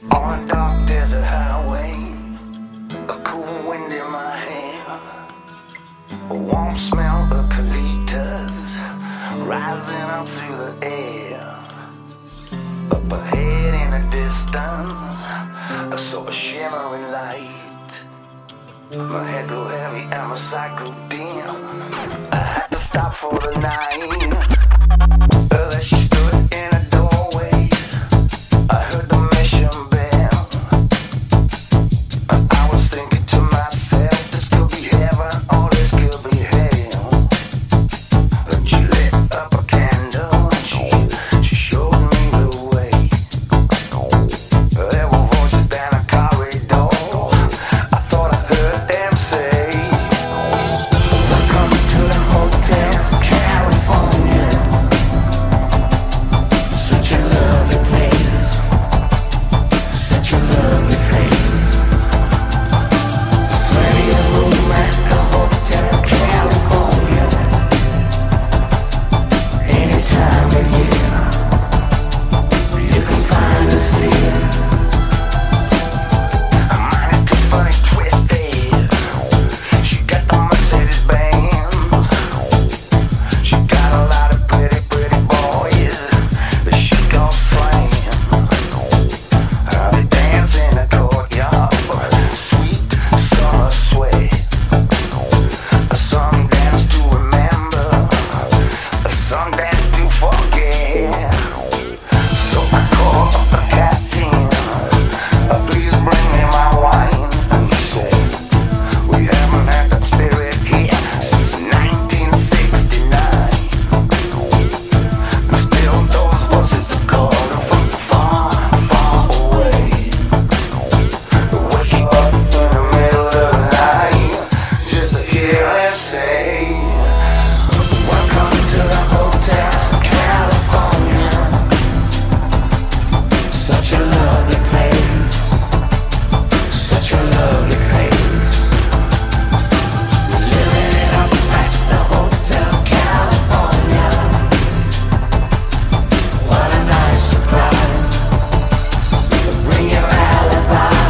On a dark desert highway, a cool wind in my hair, a warm smell of colitas rising up through the air. Up ahead in the distance, I saw a shimmering light. My head grew heavy and my sight grew dim. I had to stop for the night. There she stood in a doorway. I heard the mission bell. I was thinking to myself, this could be heaven or this could be hell. And she lit up a candle and she showed me the way. There were voices down a corridor. I thought I heard them say, welcome to the Hotel California. Such a lovely place, such a lovely face. Plenty of room at the Hotel California. Any time of year, you can find us here. Mine is too funny twisted. She got the Mercedes Benz. She got a lot of pretty, pretty boys that she calls friends. They dance in the courtyard, sweet summer sway. Some dance to remember, some dance to forget. So I call up the captain, please bring me my wine. And he said, we haven't had that spirit here since 1969. Still those voices are calling from far, far away. Waking up in the middle of the night just to hear them say, welcome to the Hotel California. Such a lovely place, such a lovely face. We're living it up at the Hotel California. What a nice surprise. Bring your alibi.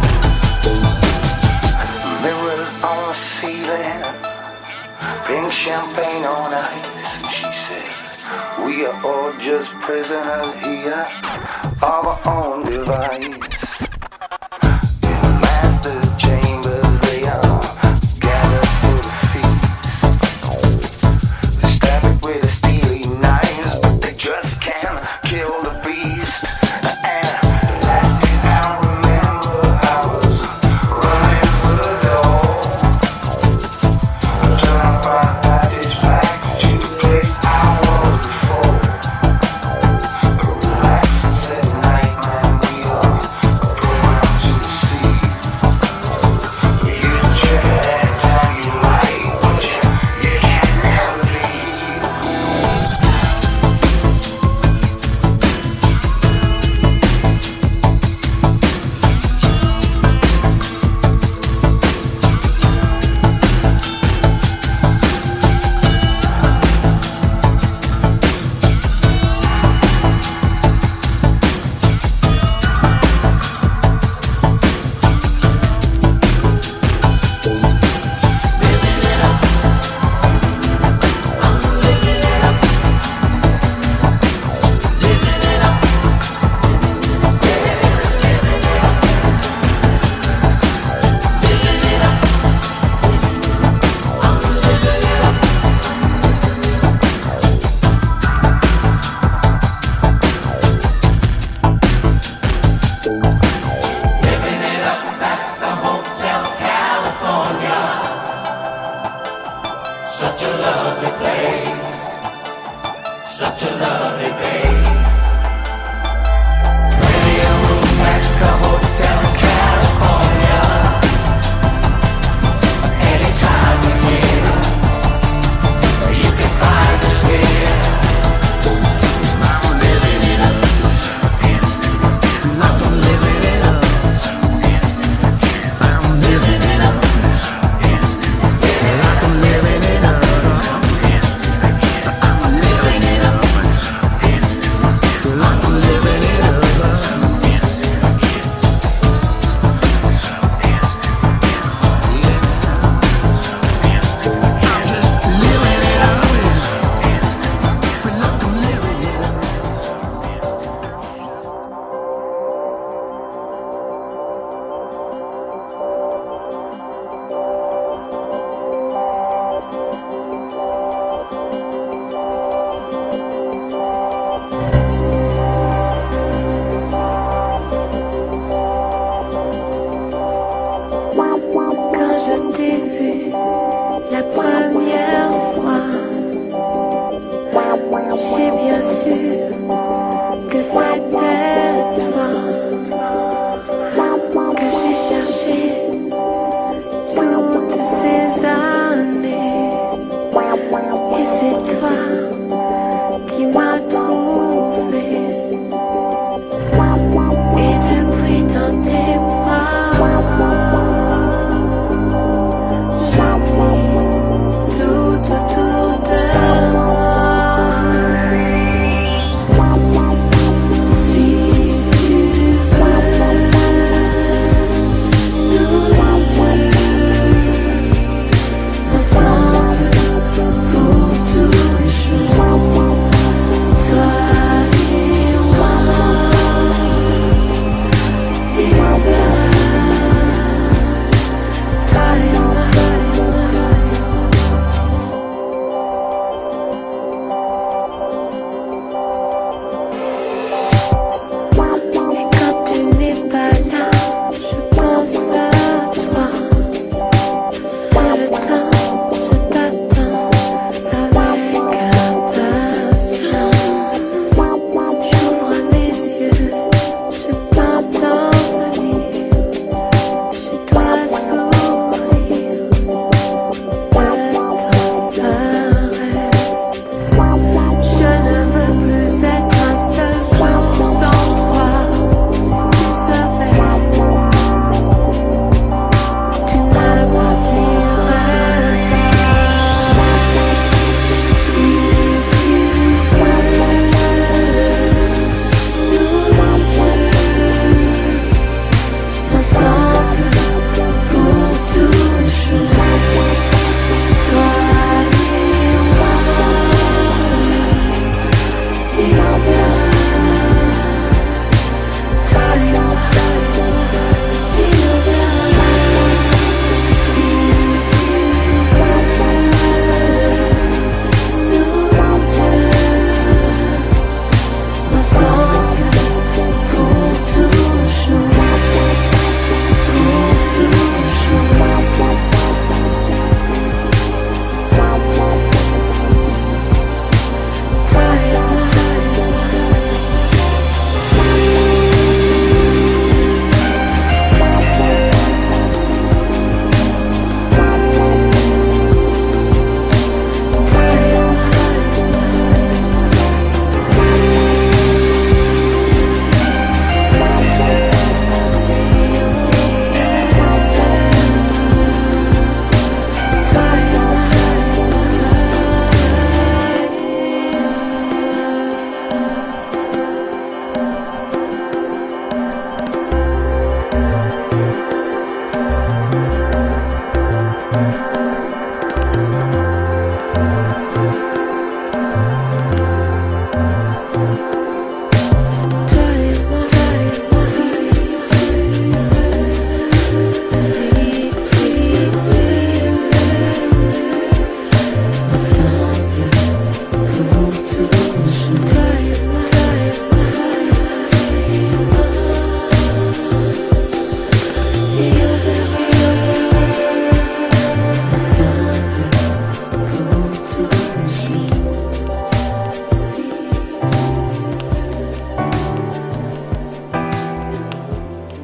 Mirrors on the ceiling, pink champagne on ice. She said, we are all just prisoners here of our own device. In the master chambers they are gathered for the feast. They stab it with a steely knives, but they just can't kill the beast. And last thing I remember, I was running for the door, trying to find a passage back to the place I was before. Relax and say night, man, we are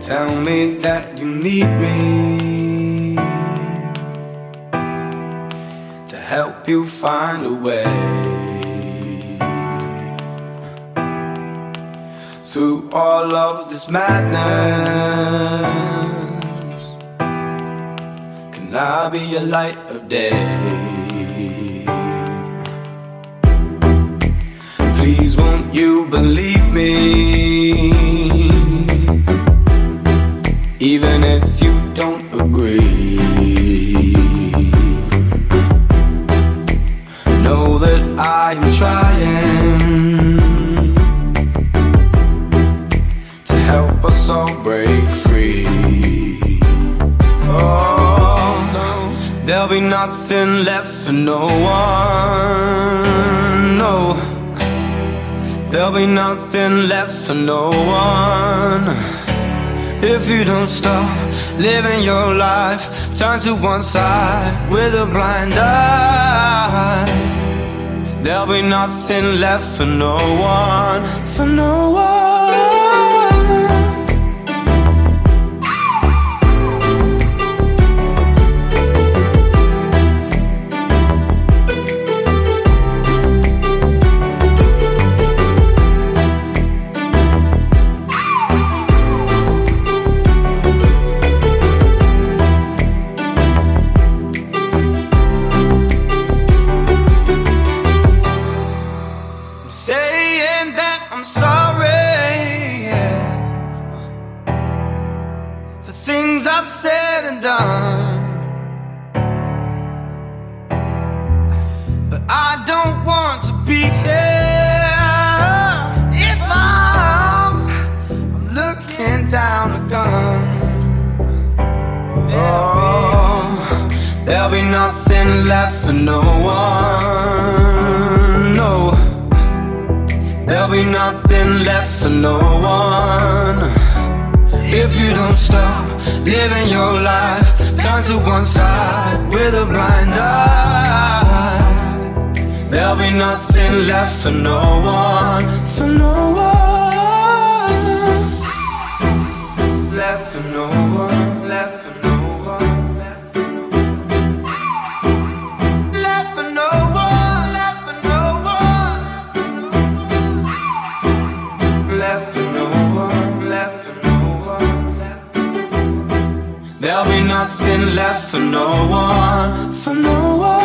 Tell me that you need me to help you find a way through all of this madness. Can I be a light of day? Please won't you believe me, even if you don't agree? Know that I am trying to help us all break free. Oh no, there'll be nothing left for no one. No, there'll be nothing left for no one. If you don't stop living your life, turn to one side with a blind eye, there'll be nothing left for no one, for no one. Saying that I'm sorry, yeah, for things I've said and done, but I don't want to be here if I'm looking down a gun. Oh, there'll be nothing left for no one. No, there'll be nothing left for no one. If you don't stop living your life, turn to one side with a blind eye, there'll be nothing left for no one, for no one. Left for no one, left for no one. There'll be nothing left for no one, for no one.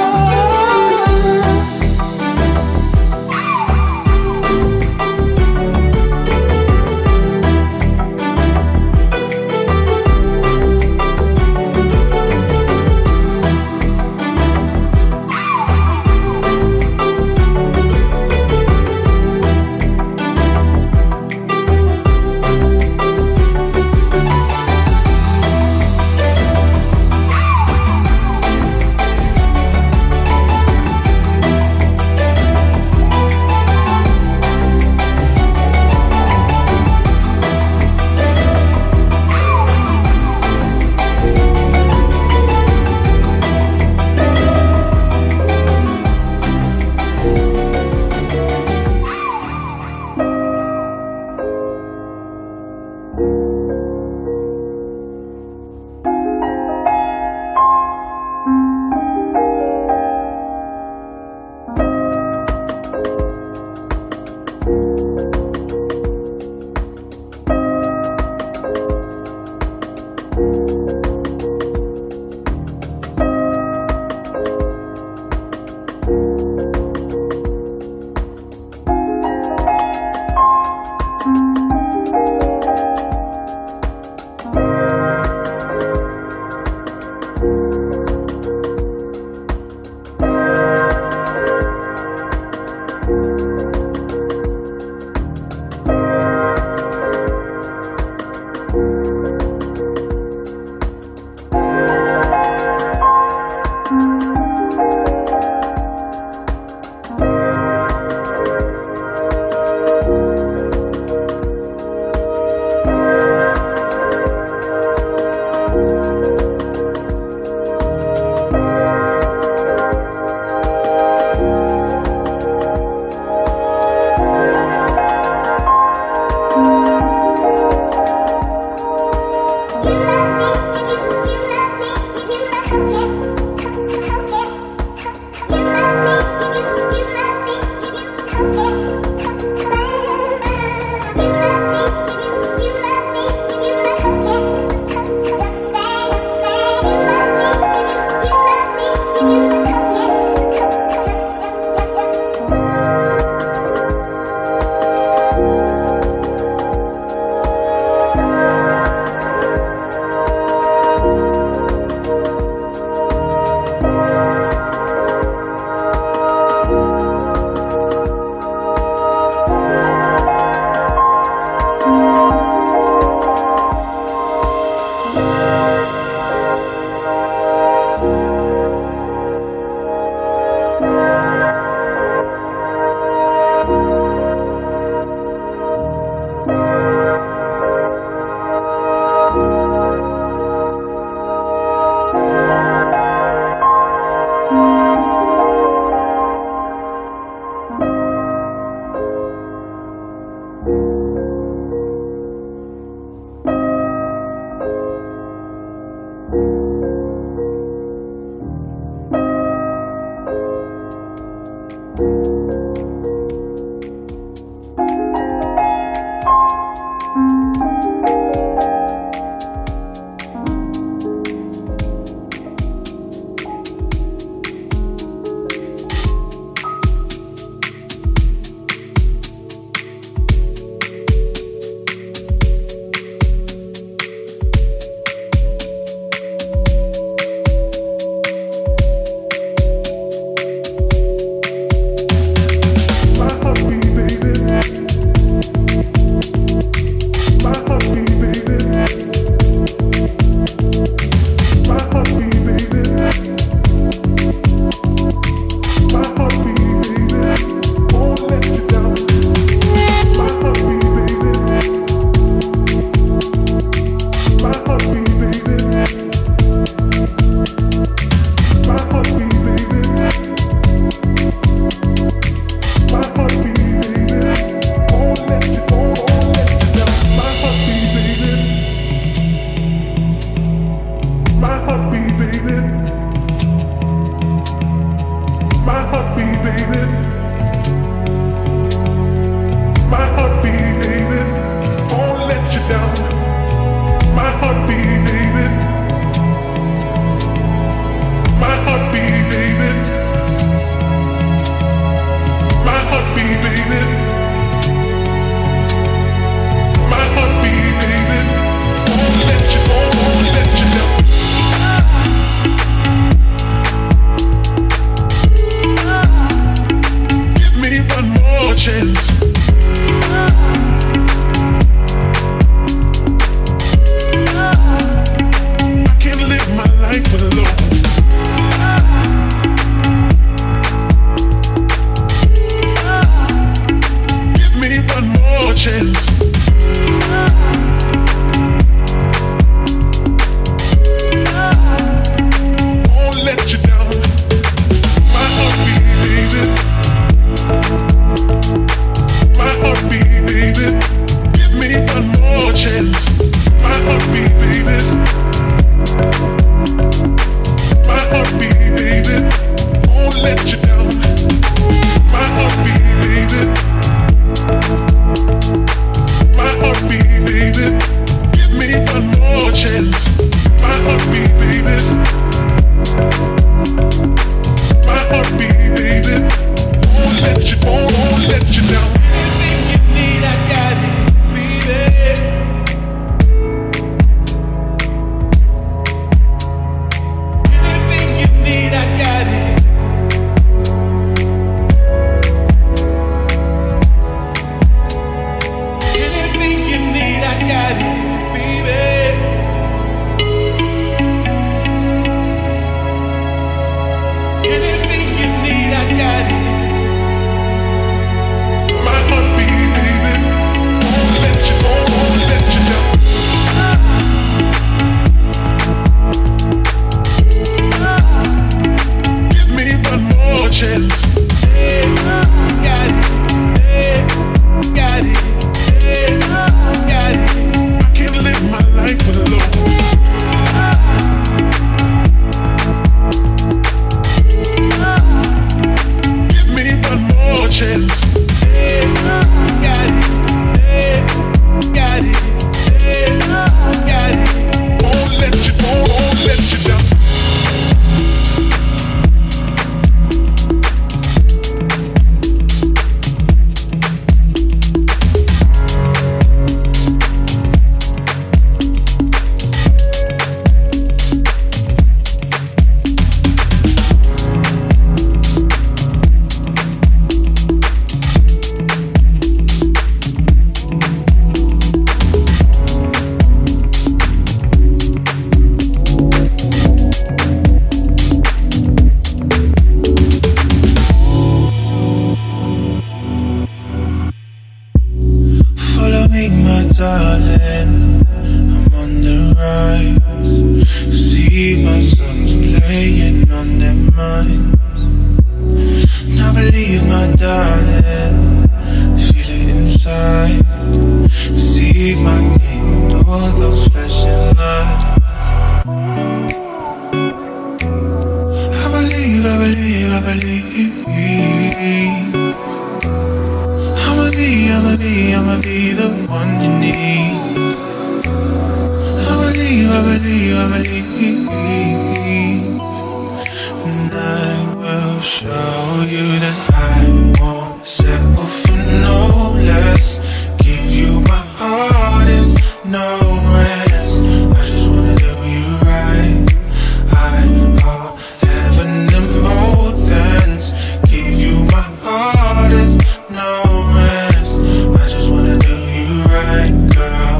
And I will show you that I won't settle for no less. Give you my heart, is no rest. I just wanna do you right. I are heaven and both ends. Give you my heart, is no rest. I just wanna do you right, girl.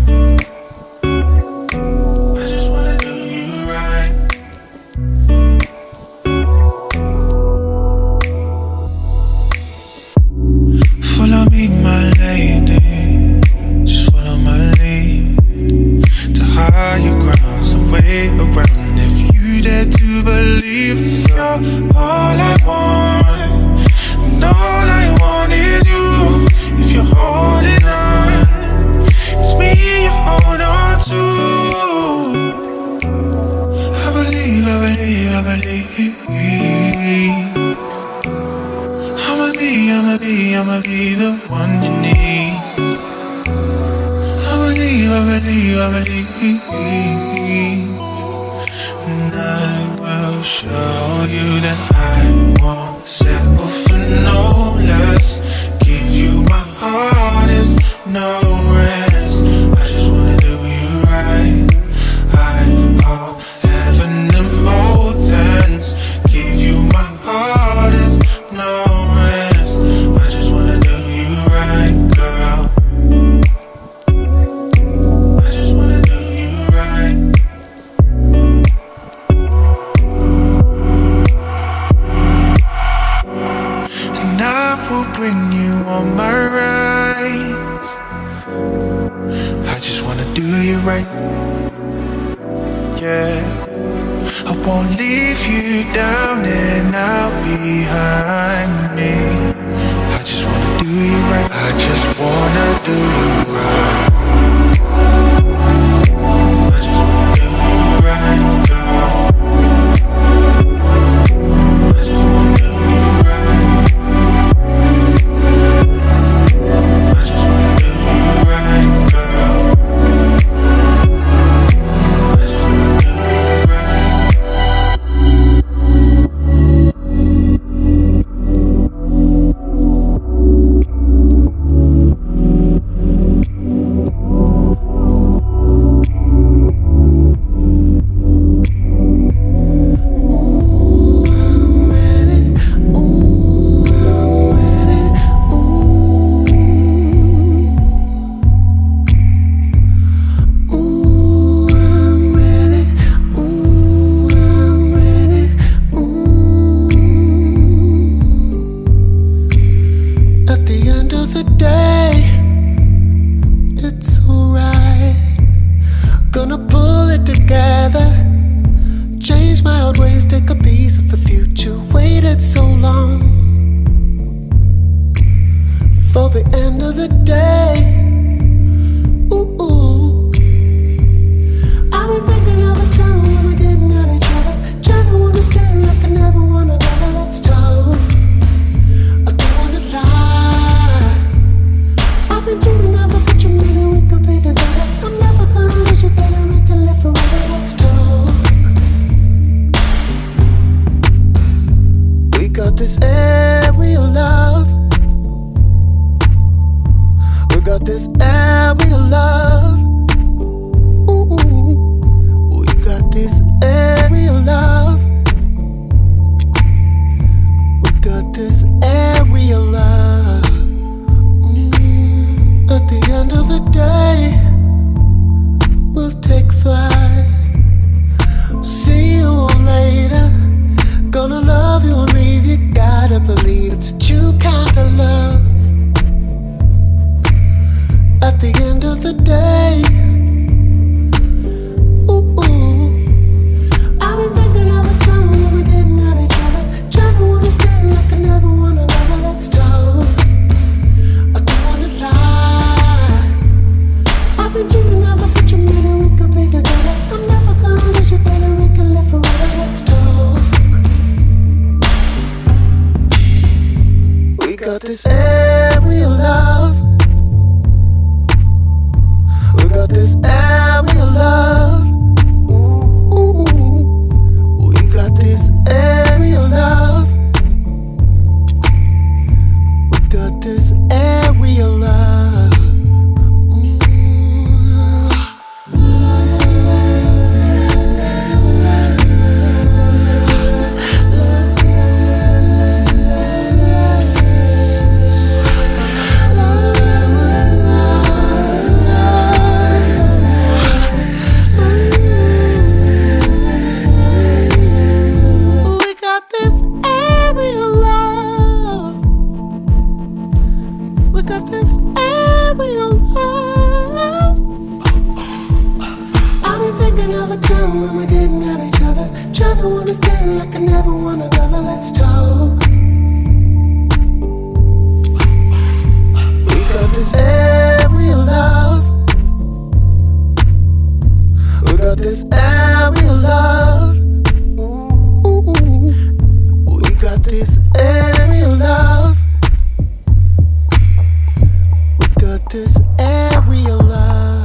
I just wanna do you right. Follow me, my lady. Just follow my lead to higher grounds, the way around. If you dare to believe you're all I want, and all I want is you. If you're holding on, it's me you hold on to. I believe, I believe, I believe. I'ma be the one you need. I believe, I believe, I believe. And I will show you that I won't settle for no less. Give you my heart, is no rest. I just wanna do you right. I are heaven and both ends. Give you my heart, is no rest. I just wanna do you right, girl. I just wanna do you right. And I will bring you on my rides. I just wanna do you right. Yeah, I won't leave you down and out behind me. I just wanna do you right. I just wanna do you right. I just wanna do you right, girl. I just wanna do you right. I just wanna do you right, girl. I just wanna do you right. Thinking of a time when we didn't have each other. Trying to understand like I never want another. Let's talk. We got this area love. We got this area love. Ooh. We got this area love. We got this area love.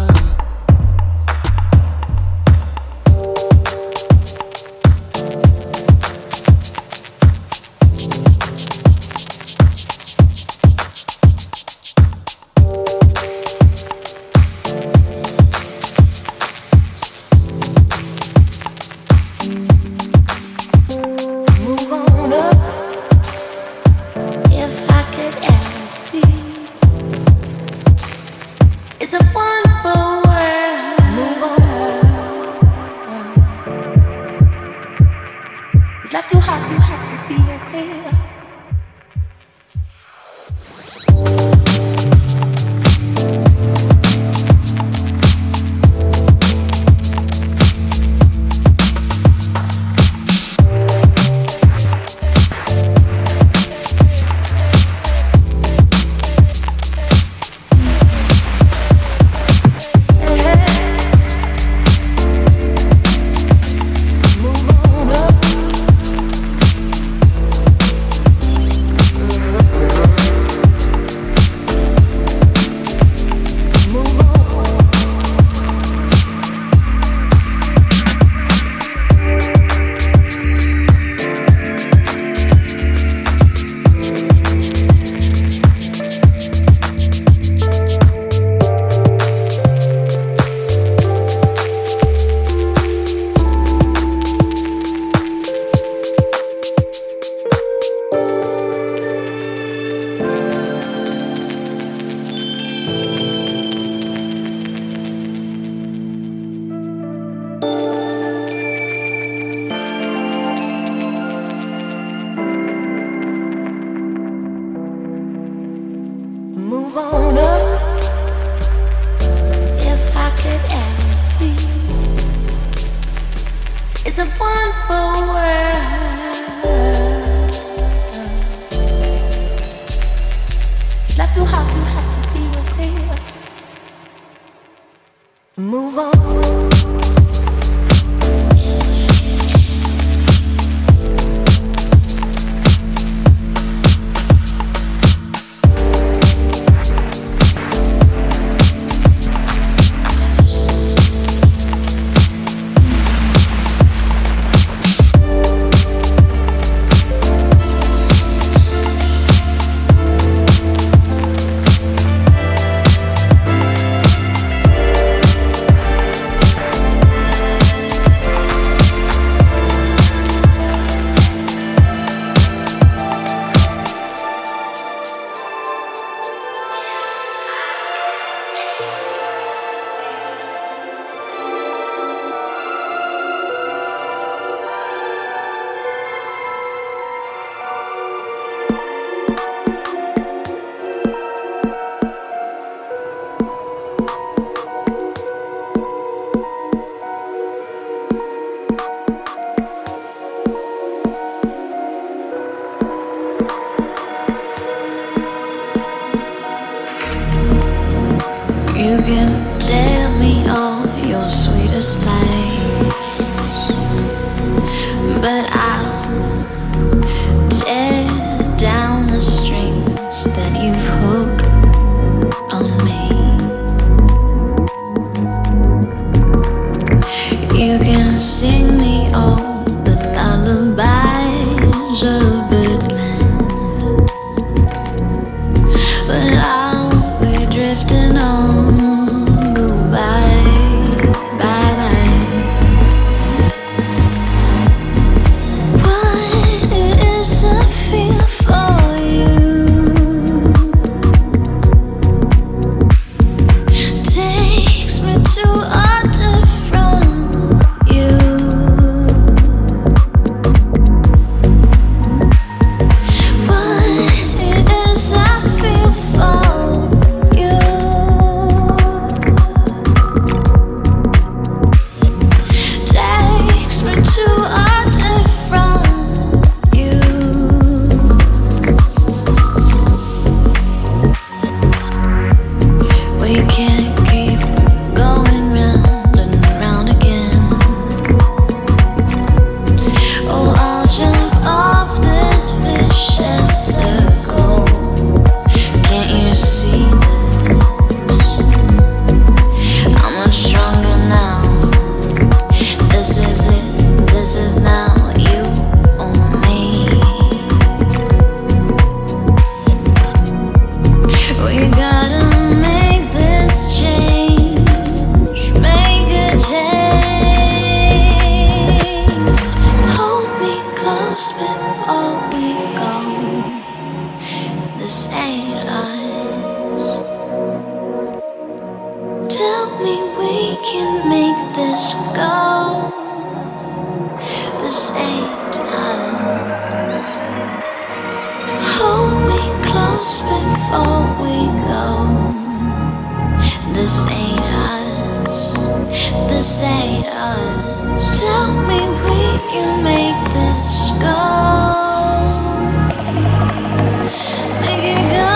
Takes me to a different you. inside us. Tell me we can make this go. Make it go.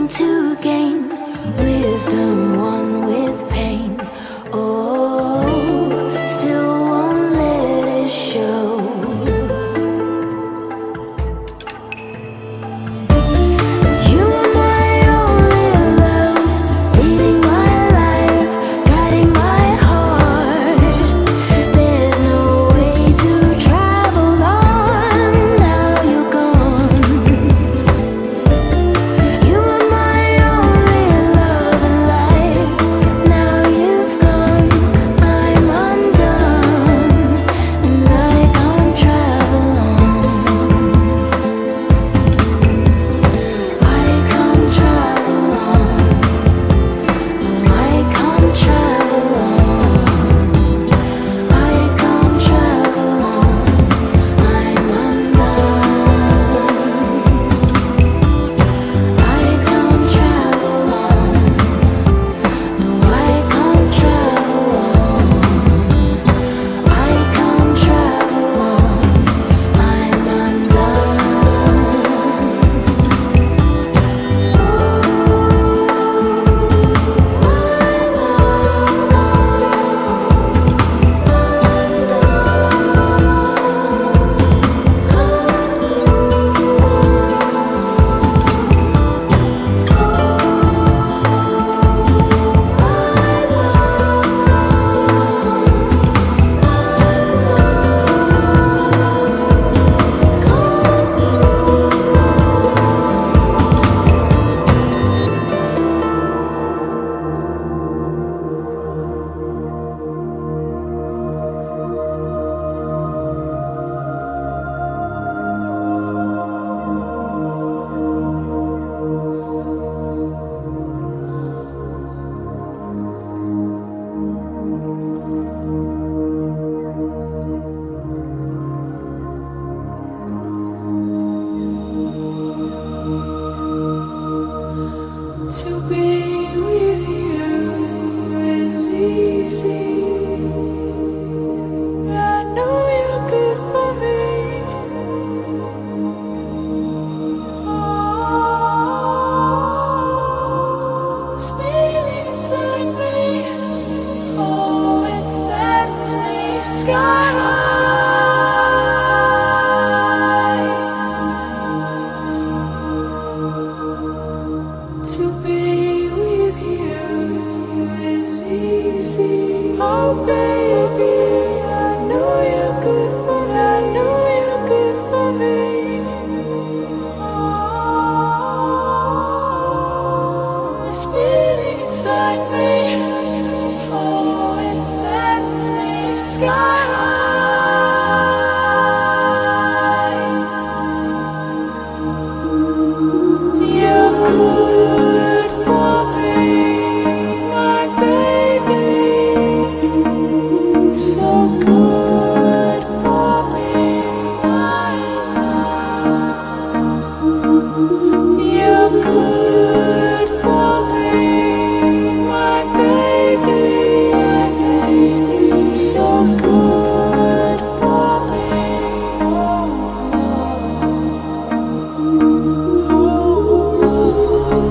to gain wisdom won with pain. Oh, still won't let it show. You are my only love, leading my life, guiding my heart. There's no way to travel on, now you're gone. You were my only love and life, now you've gone. I'm undone, and I can't travel on. I can't travel on. No, I can't travel on. I can't travel on. I'm undone. I can't travel on. No, I can't travel on. I can't travel on. I'm to be with you is easy. I know you're good for me. Oh, this feeling inside me, oh, it sends me sky high. To be with you is easy. Oh baby, I know you're good for me. I know you're good for me. Oh, this feeling inside me, oh, it sends me sky high. You're good for me, my baby. So good for me, my love. You're good for me, my baby. So good for me. Oh, oh, oh.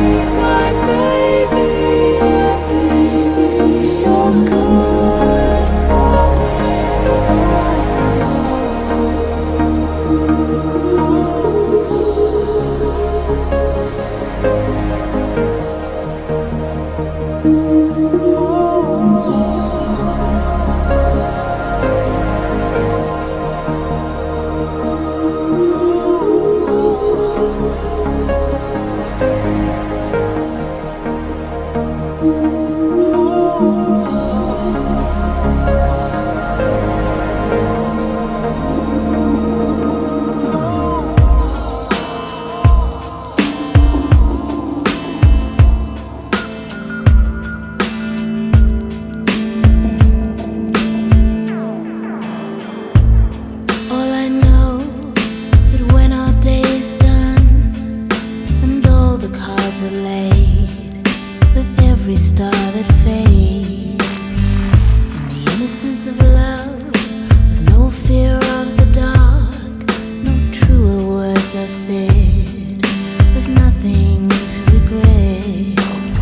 Every star that fades, in the innocence of love, with no fear of the dark, no truer words are said, with nothing to regret.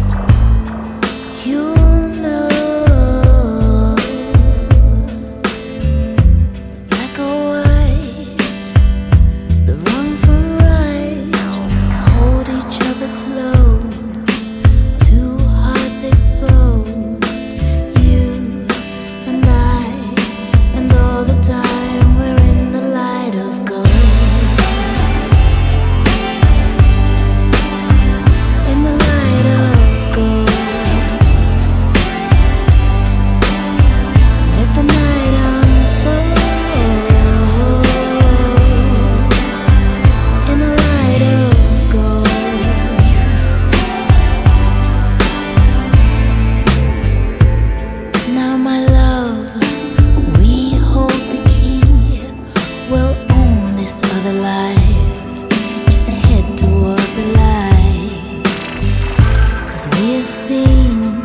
You know, the black or white, the wrong from right, hold each other close. Exposed, you and I, and all the time we're in the light of gold. In the light of gold. Let the night unfold. In the light of gold. Now my love, we hold the key. We'll own this other life. Just head toward the light, 'cause we have seen